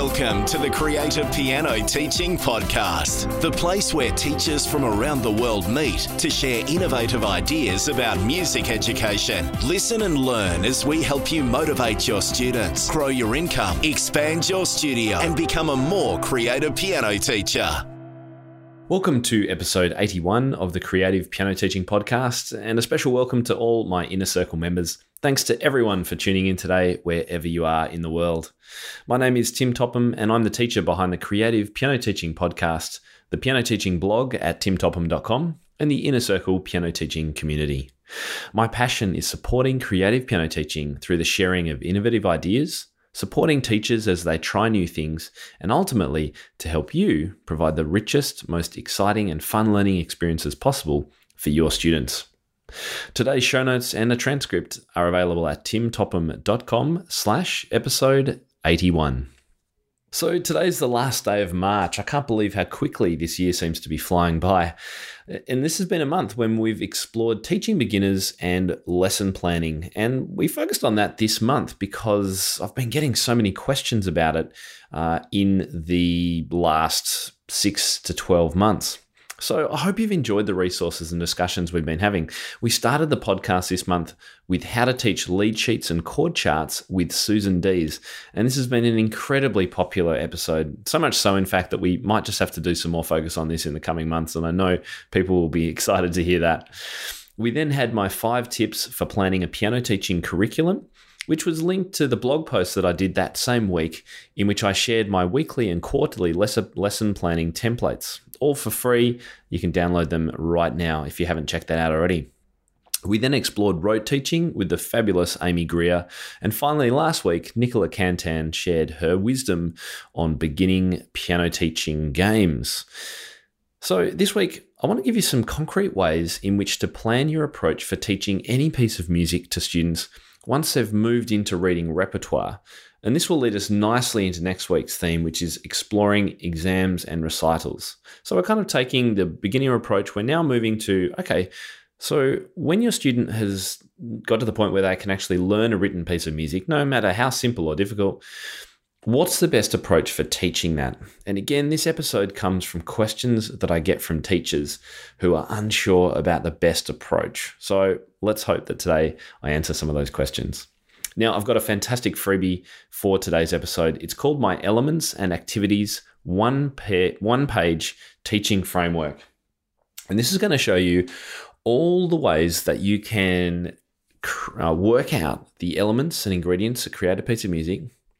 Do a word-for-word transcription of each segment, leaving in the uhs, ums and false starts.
Welcome to the Creative Piano Teaching Podcast, the place where teachers from around the world meet to share innovative ideas about music education. Listen and learn as we help you motivate your students, grow your income, expand your studio, and become a more creative piano teacher. Welcome to episode eighty-one of the Creative Piano Teaching Podcast, and a special welcome to all my Inner Circle members. Thanks to everyone for tuning in today, wherever you are in the world. My name is Tim Topham, and I'm the teacher behind the Creative Piano Teaching Podcast, the piano teaching blog at tim topham dot com, and the Inner Circle Piano Teaching community. My passion is supporting creative piano teaching through the sharing of innovative ideas, supporting teachers as they try new things, and ultimately to help you provide the richest, most exciting and fun learning experiences possible for your students. Today's show notes and a transcript are available at tim topham dot com slash episode eighty-one. So today's the last day of March. I can't believe how quickly this year seems to be flying by. And this has been a month when we've explored teaching beginners and lesson planning. And we focused on that this month because I've been getting so many questions about it uh, in the last six to twelve months. So I hope you've enjoyed the resources and discussions we've been having. We started the podcast this month with how to teach lead sheets and chord charts with Susan Dees. And this has been an incredibly popular episode. So much so, in fact, that we might just have to do some more focus on this in the coming months. And I know people will be excited to hear that. We then had my five tips for planning a piano teaching curriculum, which was linked to the blog post that I did that same week, in which I shared my weekly and quarterly lesson planning templates, all for free. You can download them right now if you haven't checked that out already. We then explored rote teaching with the fabulous Amy Greer. And finally, last week, Nicola Cantan shared her wisdom on beginning piano teaching games. So this week, I want to give you some concrete ways in which to plan your approach for teaching any piece of music to students once they've moved into reading repertoire. And this will lead us nicely into next week's theme, which is exploring exams and recitals. So we're kind of taking the beginner approach. We're now moving to, okay, so when your student has got to the point where they can actually learn a written piece of music, no matter how simple or difficult, what's the best approach for teaching that? And again, this episode comes from questions that I get from teachers who are unsure about the best approach. So let's hope that today I answer some of those questions. Now, I've got a fantastic freebie for today's episode. It's called my Elements and Activities One, pa- one Page Teaching Framework. And this is going to show you all the ways that you can uh, work out the elements and ingredients that create a piece of music,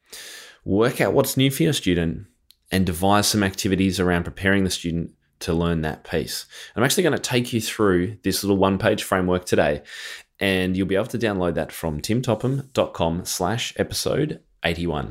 work out what's new for your student, and devise some activities around preparing the student to learn that piece. I'm actually going to take you through this little one-page framework today, and you'll be able to download that from tim topham dot com slash episode eighty-one.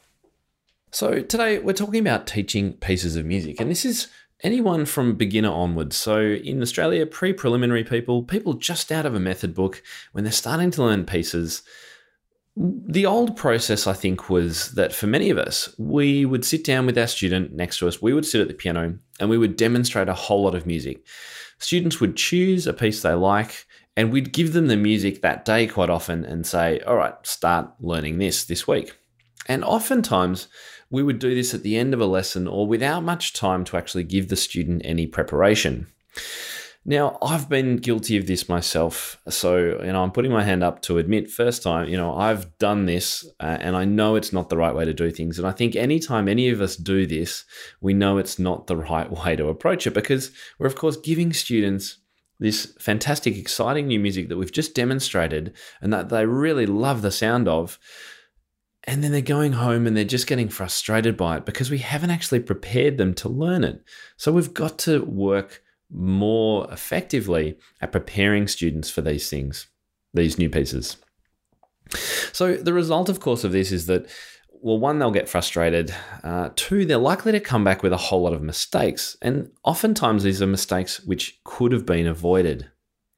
So today we're talking about teaching pieces of music, and this is anyone from beginner onwards. So in Australia, pre-preliminary people, people just out of a method book, when they're starting to learn pieces. The old process, I think, was that for many of us, we would sit down with our student next to us, we would sit at the piano, and we would demonstrate a whole lot of music. Students would choose a piece they like, and we'd give them the music that day quite often and say, all right, start learning this this week. And oftentimes, we would do this at the end of a lesson or without much time to actually give the student any preparation. Now, I've been guilty of this myself. So, you know, I'm putting my hand up to admit first time, you know, I've done this uh, and I know it's not the right way to do things. And I think anytime any of us do this, we know it's not the right way to approach it, because we're, of course, giving students this fantastic, exciting new music that we've just demonstrated and that they really love the sound of. And then they're going home and they're just getting frustrated by it because we haven't actually prepared them to learn it. So we've got to work more effectively at preparing students for these things, these new pieces. So the result, of course, of this is that, well, one, they'll get frustrated. Uh, two, they're likely to come back with a whole lot of mistakes. And oftentimes these are mistakes which could have been avoided.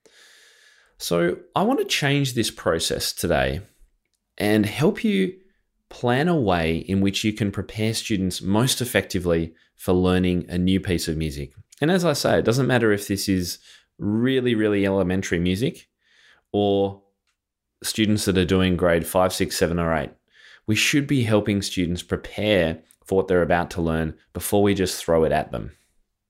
So I want to change this process today and help you plan a way in which you can prepare students most effectively for learning a new piece of music. And as I say, it doesn't matter if this is really, really elementary music or students that are doing grade five, six, seven, or eight. We should be helping students prepare for what they're about to learn before we just throw it at them.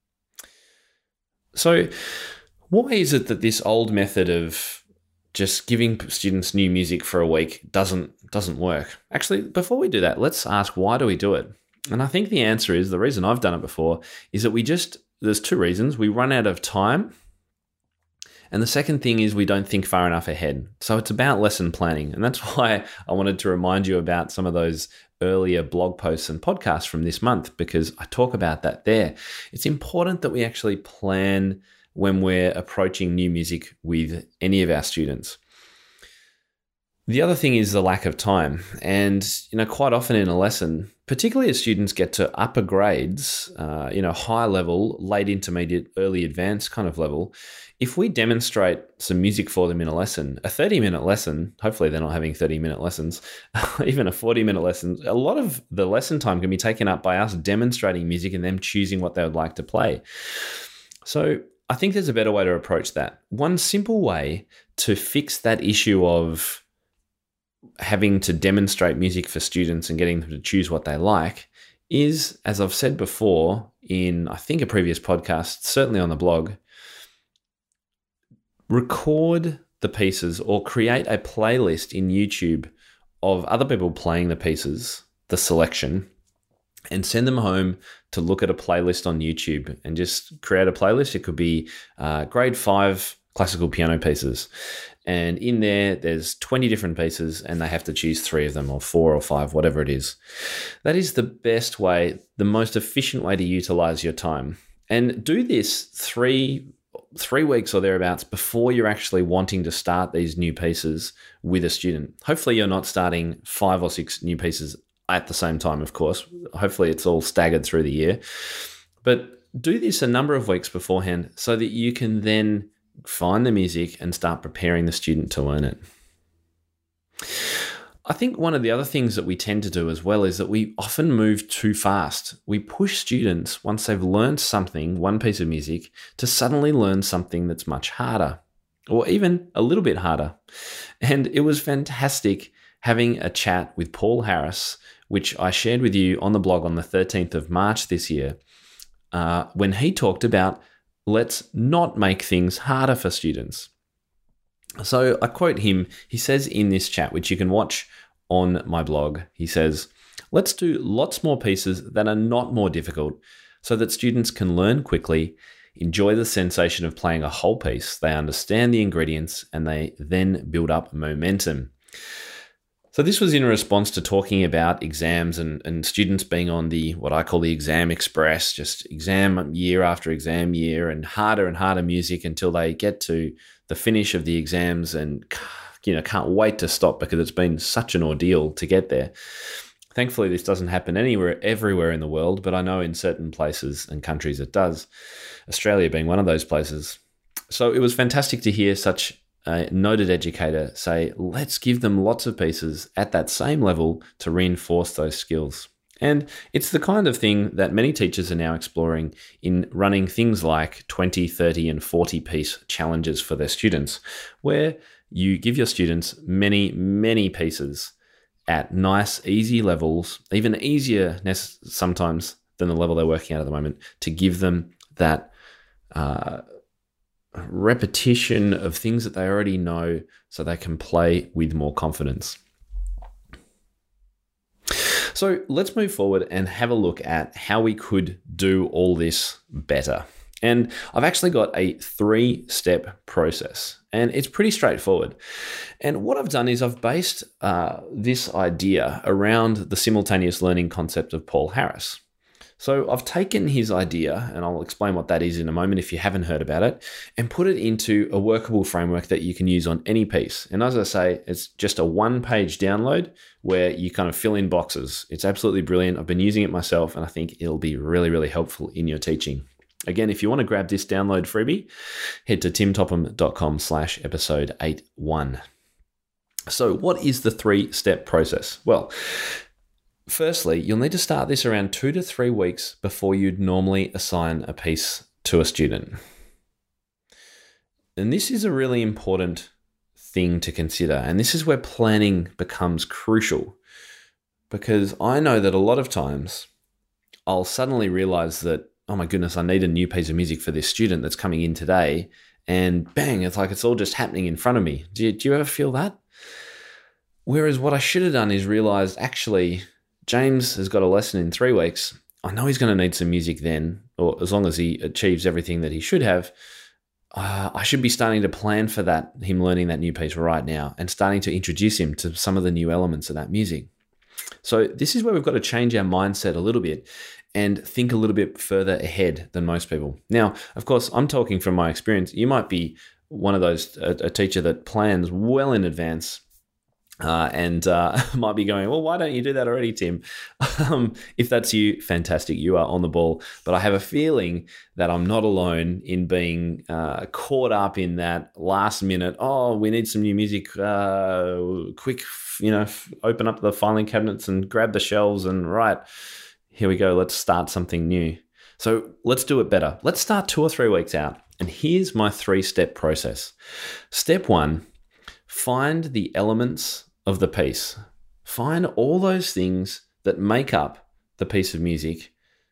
So why is it that this old method of just giving students new music for a week doesn't doesn't work? Actually, before we do that, let's ask, why do we do it? And I think the answer is, the reason I've done it before is that we just, there's two reasons. We run out of time. And the second thing is we don't think far enough ahead. So it's about lesson planning. And that's why I wanted to remind you about some of those earlier blog posts and podcasts from this month, because I talk about that there. It's important that we actually plan when we're approaching new music with any of our students. The other thing is the lack of time. And, you know, quite often in a lesson, particularly as students get to upper grades, uh, you know, high level, late intermediate, early advanced kind of level, if we demonstrate some music for them in a lesson, a thirty minute lesson, hopefully they're not having thirty minute lessons, even a forty minute lesson, a lot of the lesson time can be taken up by us demonstrating music and them choosing what they would like to play. So I think there's a better way to approach that. One simple way to fix that issue of having to demonstrate music for students and getting them to choose what they like is, as I've said before in, I think, a previous podcast, certainly on the blog, record the pieces or create a playlist in YouTube of other people playing the pieces, the selection, and send them home to look at a playlist on YouTube and just create a playlist. It could be uh, grade five classical piano pieces. And in there, there's twenty different pieces and they have to choose three of them or four or five, whatever it is. That is the best way, the most efficient way to utilize your time. And do this three three weeks or thereabouts before you're actually wanting to start these new pieces with a student. Hopefully you're not starting five or six new pieces at the same time, of course. Hopefully it's all staggered through the year. But do this a number of weeks beforehand so that you can then find the music and start preparing the student to learn it. I think one of the other things that we tend to do as well is that we often move too fast. We push students, once they've learned something, one piece of music, to suddenly learn something that's much harder, or even a little bit harder. And it was fantastic having a chat with Paul Harris, which I shared with you on the blog on the thirteenth of March this year, uh, when he talked about let's not make things harder for students. So I quote him, he says in this chat, which you can watch on my blog, he says, let's do lots more pieces that are not more difficult so that students can learn quickly, enjoy the sensation of playing a whole piece, they understand the ingredients, and they then build up momentum. So this was in response to talking about exams and, and students being on the, what I call the exam express, just exam year after exam year and harder and harder music until they get to the finish of the exams and, you know, can't wait to stop because it's been such an ordeal to get there. Thankfully, this doesn't happen anywhere, everywhere in the world, but I know in certain places and countries it does, Australia being one of those places. So it was fantastic to hear such a noted educator say, let's give them lots of pieces at that same level to reinforce those skills. And it's the kind of thing that many teachers are now exploring in running things like twenty, thirty, and forty piece challenges for their students, where you give your students many, many pieces at nice, easy levels, even easier sometimes than the level they're working at at the moment, to give them that uh, repetition of things that they already know so they can play with more confidence. So let's move forward and have a look at how we could do all this better. And I've actually got a three-step process, and it's pretty straightforward. And what I've done is I've based uh, this idea around the simultaneous learning concept of Paul Harris. So I've taken his idea, and I'll explain what that is in a moment if you haven't heard about it, and put it into a workable framework that you can use on any piece. And as I say, it's just a one-page download where you kind of fill in boxes. It's absolutely brilliant. I've been using it myself, and I think it'll be really, really helpful in your teaching. Again, if you want to grab this download freebie, head to timtopham.com slash episode 81. So what is the three-step process? Well, firstly, you'll need to start this around two to three weeks before you'd normally assign a piece to a student. And this is a really important thing to consider. And this is where planning becomes crucial, because I know that a lot of times I'll suddenly realize that, oh my goodness, I need a new piece of music for this student that's coming in today. And bang, it's like it's all just happening in front of me. Do you, do you ever feel that? Whereas what I should have done is realized, actually, James has got a lesson in three weeks. I know he's going to need some music then, or as long as he achieves everything that he should have. Uh, I should be starting to plan for that, him learning that new piece right now, and starting to introduce him to some of the new elements of that music. So this is where we've got to change our mindset a little bit and think a little bit further ahead than most people. Now, of course, I'm talking from my experience. You might be one of those, a, a teacher that plans well in advance uh, and uh, might be going, well, why don't you do that already, Tim? Um, if that's you, fantastic. You are on the ball. But I have a feeling that I'm not alone in being uh, caught up in that last minute, oh, we need some new music, uh, quick, you know, open up the filing cabinets and grab the shelves and right, here we go, let's start something new. So let's do it better. Let's start two or three weeks out. And here's my three-step process. Step one, find the elements of the piece. Find all those things that make up the piece of music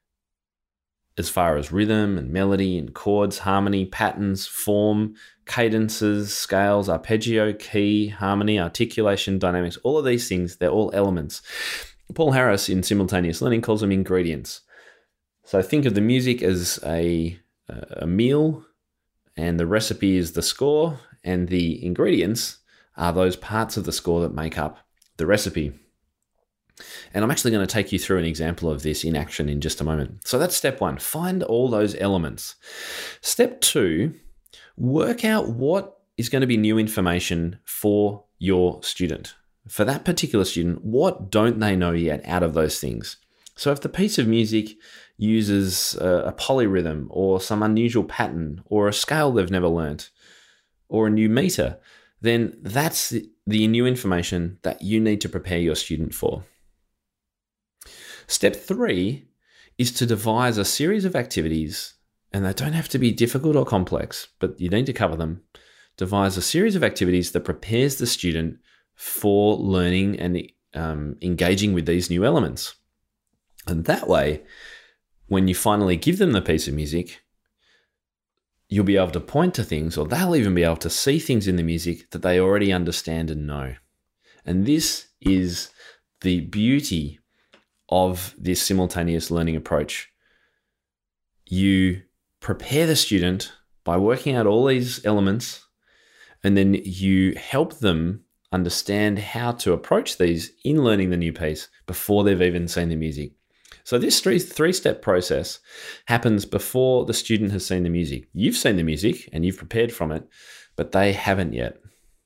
as far as rhythm and melody and chords, harmony, patterns, form, cadences, scales, arpeggio, key, harmony, articulation, dynamics, all of these things, they're all elements. Paul Harris in Simultaneous Learning calls them ingredients. So think of the music as a, a meal, and the recipe is the score, and the ingredients are those parts of the score that make up the recipe. And I'm actually going to take you through an example of this in action in just a moment. So that's step one, find all those elements. Step two, work out what is going to be new information for your student. For that particular student, what don't they know yet out of those things? So if the piece of music uses a, a polyrhythm or some unusual pattern or a scale they've never learnt or a new meter, then that's the, the new information that you need to prepare your student for. Step three is to devise a series of activities, and they don't have to be difficult or complex, but you need to cover them. Devise a series of activities that prepares the student for learning and um, engaging with these new elements. And that way, when you finally give them the piece of music, you'll be able to point to things, or they'll even be able to see things in the music that they already understand and know. And this is the beauty of this simultaneous learning approach. You prepare the student by working out all these elements, and then you help them understand how to approach these in learning the new piece before they've even seen the music. So this three, three-step process happens before the student has seen the music. You've seen the music and you've prepared from it, but they haven't yet.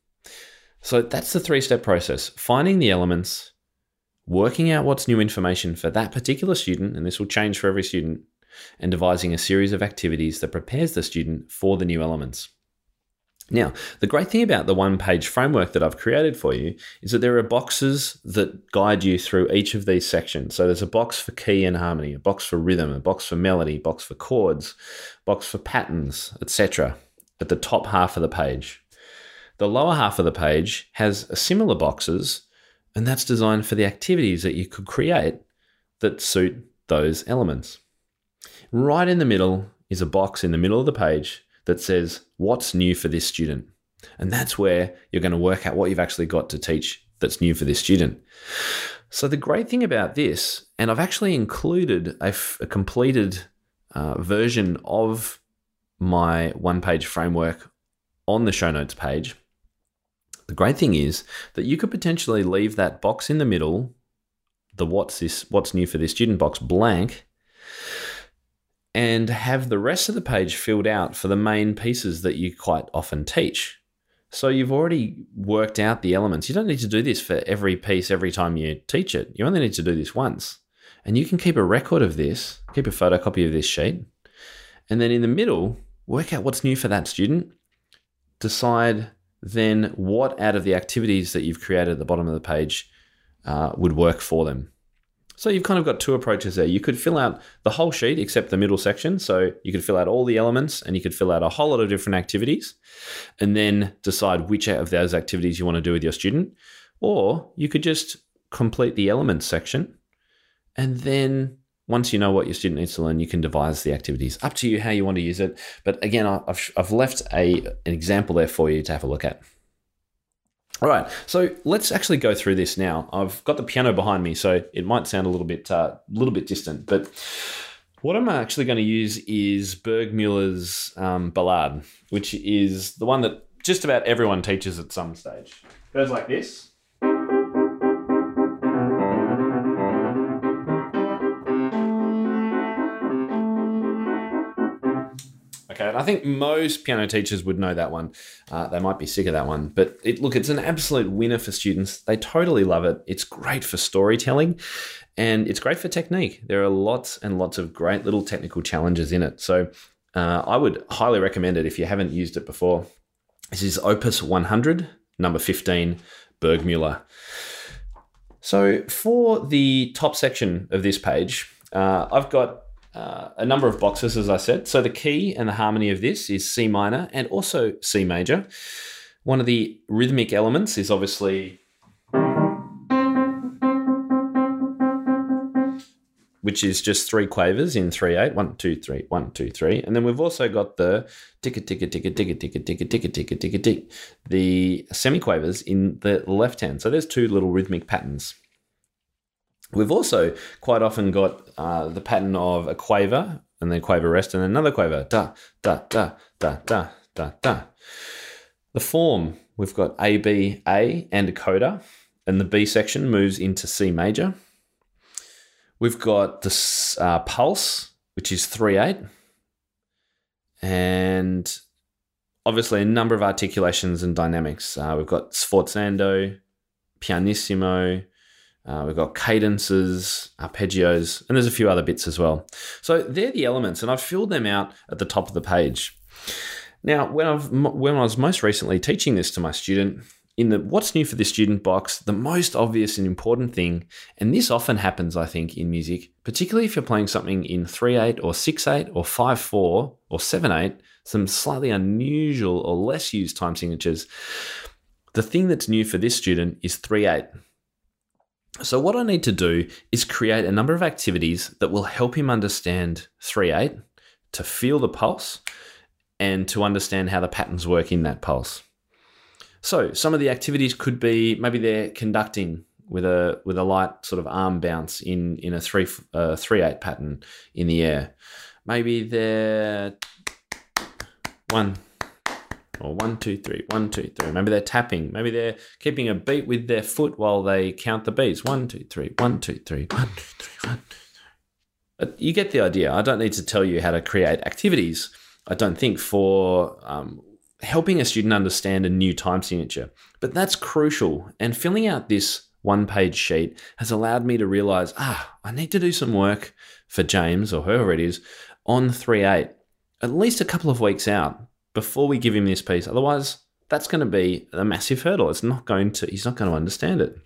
So that's the three-step process. Finding the elements, working out what's new information for that particular student, and this will change for every student, and devising a series of activities that prepares the student for the new elements. Now, the great thing about the one-page framework that I've created for you is that there are boxes that guide you through each of these sections. So there's a box for key and harmony, a box for rhythm, a box for melody, a box for chords, a box for patterns, et cetera at the top half of the page. The lower half of the page has similar boxes, and that's designed for the activities that you could create that suit those elements. Right in the middle is a box in the middle of the page that says, what's new for this student? And that's where you're going to work out what you've actually got to teach that's new for this student. So the great thing about this, and I've actually included a, f- a completed uh, version of my one-page framework on the show notes page. The great thing is that you could potentially leave that box in the middle, the what's this, what's new for this student box, blank, and have the rest of the page filled out for the main pieces that you quite often teach. So you've already worked out the elements. You don't need to do this for every piece every time you teach it. You only need to do this once. And you can keep a record of this, keep a photocopy of this sheet, and then in the middle, work out what's new for that student. Decide then what out of the activities that you've created at the bottom of the page uh, would work for them. So you've kind of got two approaches there. You could fill out the whole sheet except the middle section. So you could fill out all the elements and you could fill out a whole lot of different activities and then decide which of those activities you want to do with your student. Or you could just complete the elements section and then once you know what your student needs to learn, you can devise the activities. Up to you how you want to use it. But again, I've, I've left a, an example there for you to have a look at. All right, so let's actually go through this now. I've got the piano behind me, so it might sound a little bit, uh, little bit distant, but what I'm actually going to use is Burgmüller's um, Ballade, which is the one that just about everyone teaches at some stage. It goes like this. Okay, and I think most piano teachers would know that one. Uh, they might be sick of that one. But it, look, it's an absolute winner for students. They totally love it. It's great for storytelling and it's great for technique. There are lots and lots of great little technical challenges in it. So uh, I would highly recommend it if you haven't used it before. This is Opus one hundred, number fifteen, Burgmüller. So for the top section of this page, uh, I've got Uh, a number of boxes, as I said. So the key and the harmony of this is C minor and also C major. One of the rhythmic elements is obviously, which is just three quavers in three eight. One, two, three, one, two, three. And then we've also got the ticka, ticka, ticka, ticka, ticka, ticka, ticka, ticka, ticka, tick, the semiquavers in the left hand. So there's two little rhythmic patterns. We've also quite often got uh, the pattern of a quaver and then quaver rest and another quaver. Da, da, da, da, da, da, da. The form, we've got A, B, A and a coda, and the B section moves into C major. We've got the uh, pulse, which is three eight. And obviously a number of articulations and dynamics. Uh, we've got sforzando, pianissimo, Uh, we've got cadences, arpeggios, and there's a few other bits as well. So they're the elements, and I've filled them out at the top of the page. Now, when I've when I was most recently teaching this to my student, in the What's New for This Student box, the most obvious and important thing, and this often happens, I think, in music, particularly if you're playing something in three eight or six eight or five four or seven eight, some slightly unusual or less used time signatures, the thing that's new for this student is three eight. So what I need to do is create a number of activities that will help him understand three eight, to feel the pulse, and to understand how the patterns work in that pulse. So some of the activities could be, maybe they're conducting with a with a light sort of arm bounce in, in a three uh, three eight pattern in the air. Maybe they're one, or one, two, three, one, two, three. Maybe they're tapping. Maybe they're keeping a beat with their foot while they count the beats. One, two, three, one, two, three, one, two, three, one, two, three. You get the idea. I don't need to tell you how to create activities, I don't think, for um, helping a student understand a new time signature. But that's crucial. And filling out this one-page sheet has allowed me to realize, ah, I need to do some work for James, or whoever it is, on three eight, at least a couple of weeks out, before we give him this piece. Otherwise, that's going to be a massive hurdle. It's not going to, he's not going to understand it.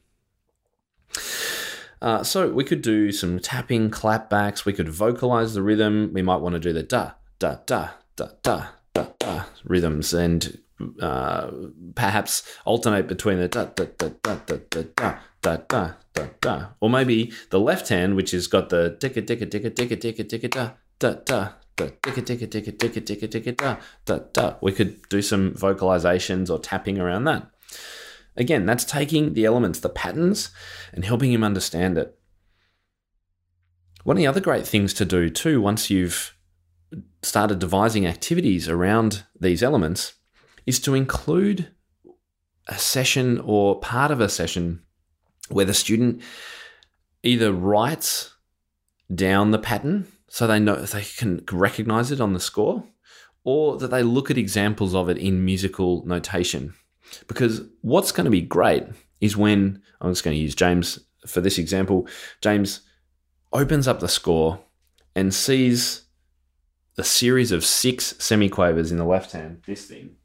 Uh, so we could do some tapping, clapbacks. We could vocalize the rhythm. We might want to do the da, da, da, da, da, da, da rhythms, and uh, perhaps alternate between the da, da, da, da, da, da, da, da, da, da, da. Or maybe the left hand, which has got the ticka, ticka, ticka, ticka, ticka, ticka, da, da, da, da, ticka, ticka, ticka, ticka, ticka, ticka, da, da, da. We could do some vocalizations or tapping around that. Again, that's taking the elements, the patterns, and helping him understand it. One of the other great things to do too, once you've started devising activities around these elements, is to include a session or part of a session where the student either writes down the pattern so they know they can recognize it on the score, or that they look at examples of it in musical notation. Because what's going to be great is when, I'm just going to use James for this example, James opens up the score and sees the series of six semiquavers in the left hand, this thing.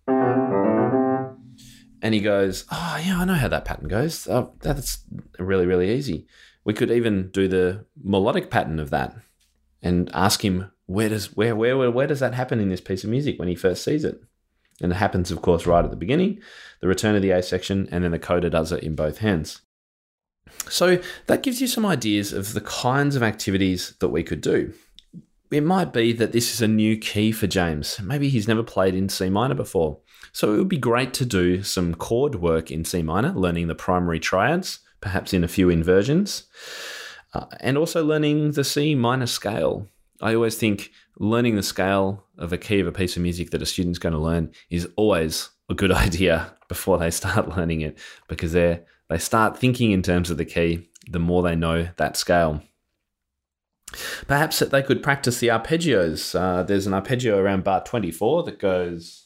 And he goes, oh, yeah, I know how that pattern goes. Oh, that's really, really easy. We could even do the melodic pattern of that and ask him, where does where where where, where does that happen in this piece of music when he first sees it? And it happens, of course, right at the beginning, the return of the A section, and then the coda does it in both hands. So that gives you some ideas of the kinds of activities that we could do. It might be that this is a new key for James. Maybe he's never played in C minor before. So it would be great to do some chord work in C minor, learning the primary triads, perhaps in a few inversions, uh, and also learning the C minor scale. I always think learning the scale of a key of a piece of music that a student's going to learn is always a good idea before they start learning it, because they they start thinking in terms of the key the more they know that scale. Perhaps that they could practice the arpeggios. Uh, there's an arpeggio around bar twenty-four that goes...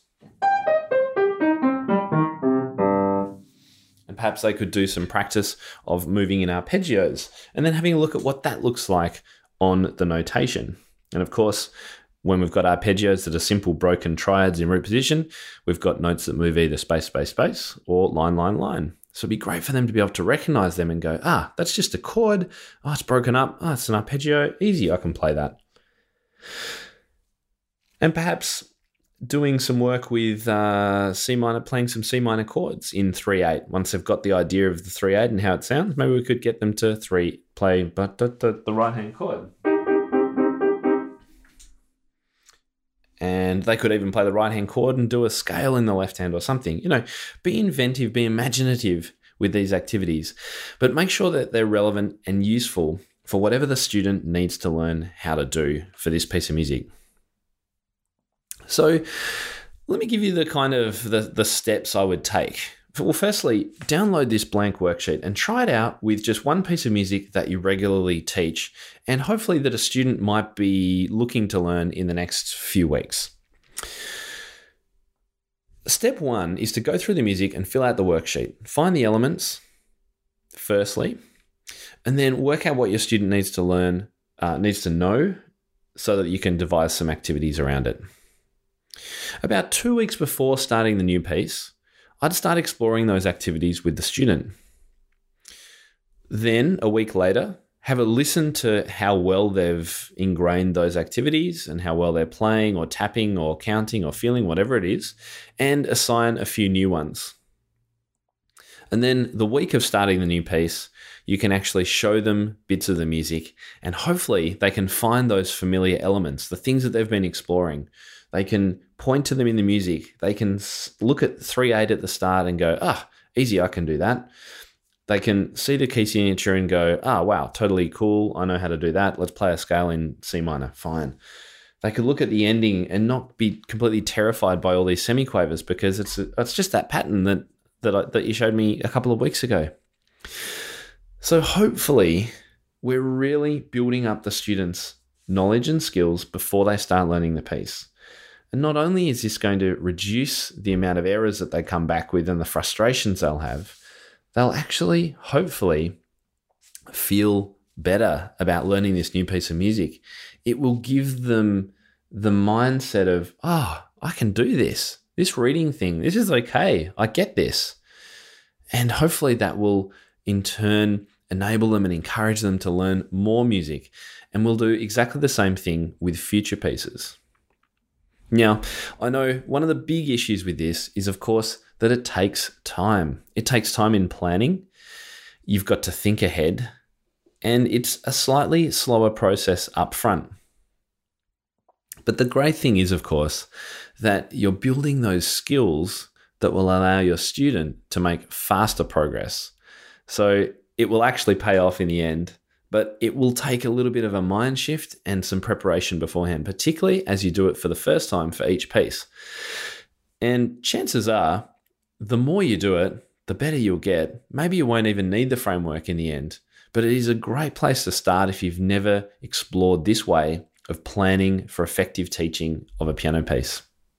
And perhaps they could do some practice of moving in arpeggios and then having a look at what that looks like on the notation. And of course, when we've got arpeggios that are simple broken triads in root position, we've got notes that move either space, space, space, or line, line, line. So it'd be great for them to be able to recognize them and go, ah, that's just a chord. Oh, it's broken up. Oh, it's an arpeggio. Easy, I can play that. And perhaps doing some work with uh, C minor, playing some C minor chords in three eight. Once they've got the idea of the three eight and how it sounds, maybe we could get them to three play but the, the, the right-hand chord. And they could even play the right-hand chord and do a scale in the left hand or something. You know, be inventive, be imaginative with these activities, but make sure that they're relevant and useful for whatever the student needs to learn how to do for this piece of music. So let me give you the kind of the, the steps I would take. Well, firstly, download this blank worksheet and try it out with just one piece of music that you regularly teach, and hopefully that a student might be looking to learn in the next few weeks. Step one is to go through the music and fill out the worksheet. Find the elements, firstly, and then work out what your student needs to learn, uh, needs to know, so that you can devise some activities around it. About two weeks before starting the new piece, I'd start exploring those activities with the student. Then, a week later, have a listen to how well they've ingrained those activities and how well they're playing or tapping or counting or feeling, whatever it is, and assign a few new ones. And then the week of starting the new piece, you can actually show them bits of the music, and hopefully they can find those familiar elements, the things that they've been exploring. They can point to them in the music. They can look at three eight at the start and go, ah, easy, I can do that. They can see the key signature and go, ah, wow, totally cool. I know how to do that. Let's play a scale in C minor. Fine. They could look at the ending and not be completely terrified by all these semiquavers, because it's it's just that pattern that that, I, that you showed me a couple of weeks ago. So hopefully we're really building up the students' knowledge and skills before they start learning the piece. And not only is this going to reduce the amount of errors that they come back with and the frustrations they'll have, they'll actually, hopefully, feel better about learning this new piece of music. It will give them the mindset of, oh, I can do this. This reading thing, this is okay. I get this. And hopefully that will, in turn, enable them and encourage them to learn more music. And we'll do exactly the same thing with future pieces. Now, I know one of the big issues with this is, of course, that it takes time. It takes time in planning. You've got to think ahead, and it's a slightly slower process up front. But the great thing is, of course, that you're building those skills that will allow your student to make faster progress. So it will actually pay off in the end, but it will take a little bit of a mind shift and some preparation beforehand, particularly as you do it for the first time for each piece. And chances are, the more you do it, the better you'll get. Maybe you won't even need the framework in the end, but it is a great place to start if you've never explored this way of planning for effective teaching of a piano piece.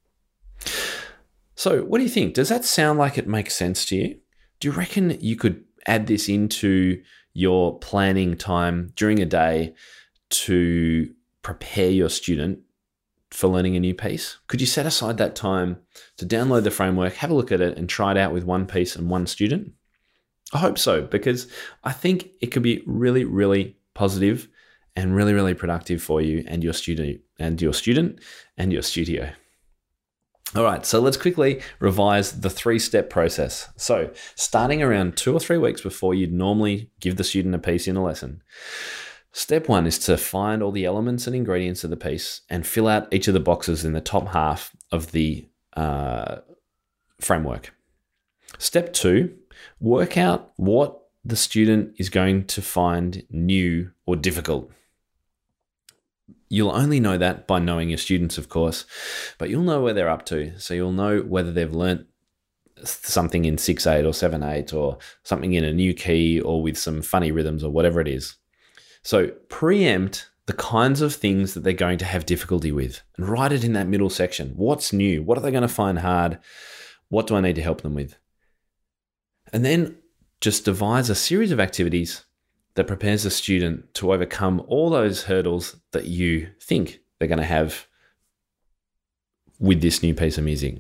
So what do you think? Does that sound like it makes sense to you? Do you reckon you could add this into your planning time during a day to prepare your student for learning a new piece? Could you set aside that time to download the framework, have a look at it, and try it out with one piece and one student? I hope so, because I think it could be really, really positive and really, really productive for you and your student and your student and your studio. All right, so let's quickly revise the three-step process. So starting around two or three weeks before you'd normally give the student a piece in a lesson, step one is to find all the elements and ingredients of the piece and fill out each of the boxes in the top half of the uh, framework. Step two, work out what the student is going to find new or difficult. You'll only know that by knowing your students, of course, but you'll know where they're up to. So you'll know whether they've learnt something in six eight or seven eight or something in a new key or with some funny rhythms or whatever it is. So preempt the kinds of things that they're going to have difficulty with and write it in that middle section. What's new? What are they going to find hard? What do I need to help them with? And then just devise a series of activities that prepares the student to overcome all those hurdles that you think they're going to have with this new piece of music.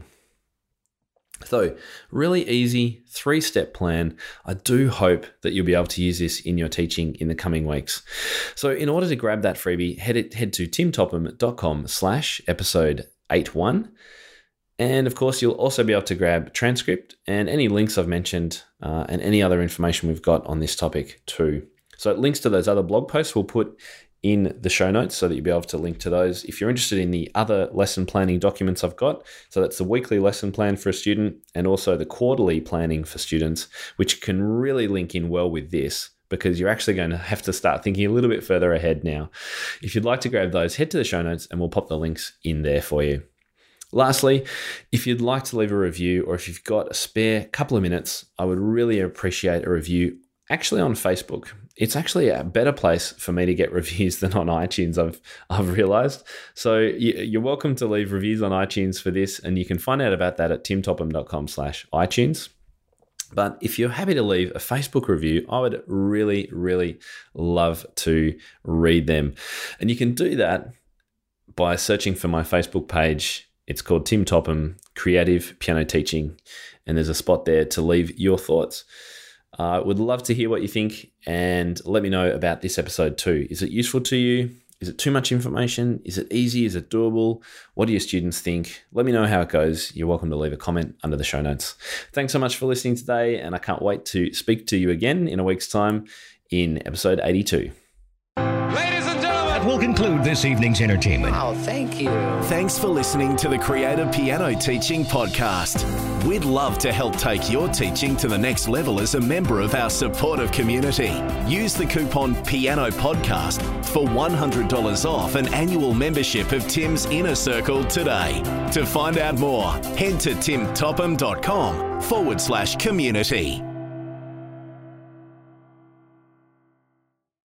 So, really easy three-step plan. I do hope that you'll be able to use this in your teaching in the coming weeks. So in order to grab that freebie, head, it, head to timtopham.com slash episode eighty-one. And of course, you'll also be able to grab transcript and any links I've mentioned uh, and any other information we've got on this topic too. So links to those other blog posts we'll put in the show notes so that you'll be able to link to those. If you're interested in the other lesson planning documents I've got, so that's the weekly lesson plan for a student and also the quarterly planning for students, which can really link in well with this because you're actually going to have to start thinking a little bit further ahead now. If you'd like to grab those, head to the show notes and we'll pop the links in there for you. Lastly, if you'd like to leave a review or if you've got a spare couple of minutes, I would really appreciate a review actually on Facebook. It's actually a better place for me to get reviews than on iTunes, I've I've realized. So you're welcome to leave reviews on iTunes for this, and you can find out about that at timtopham.com slash iTunes. But if you're happy to leave a Facebook review, I would really, really love to read them. And you can do that by searching for my Facebook page. It's called Tim Topham Creative Piano Teaching, and there's a spot there to leave your thoughts. I uh, would love to hear what you think and let me know about this episode too. Is it useful to you? Is it too much information? Is it easy? Is it doable? What do your students think? Let me know how it goes. You're welcome to leave a comment under the show notes. Thanks so much for listening today, and I can't wait to speak to you again in a week's time in episode eighty-two. Will conclude this evening's entertainment. Oh, thank you. Thanks for listening to the Creative Piano Teaching Podcast. We'd love to help take your teaching to the next level as a member of our supportive community. Use the coupon Piano Podcast for one hundred dollars off an annual membership of Tim's Inner Circle today. To find out more, head to timtopham.com forward slash community.